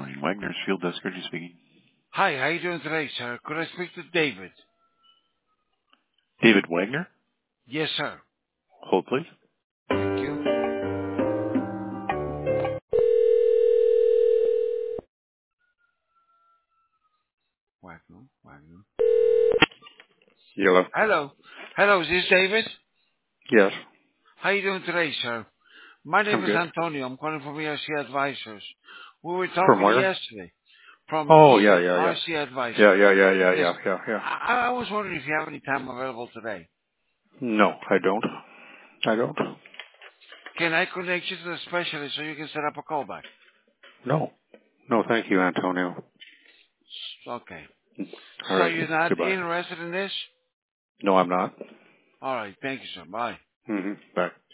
morning. Wagner's Field Desk, Reggie speaking. Hi, how you doing today, sir? Could I speak to David? David Wagner? Yes, sir. Hold, please. Thank you. Wagner. Hello. Hello. Hello, is this David? Yes, How you doing today, sir? My name I'm is good. Antonio. I'm calling from ERC Advisors. We were From talking where? yesterday from Oh, yeah, yeah, yeah. ERC Advisors. Yeah. Listen, Yeah. I was wondering if you have any time available today. No, I don't. I don't. Can I connect you to the specialist so you can set up a callback? No. No, thank you, Antonio. Okay. All So right. you're not Goodbye. interested in this? No, I'm not. All right. Thank you, sir. Bye. Bye.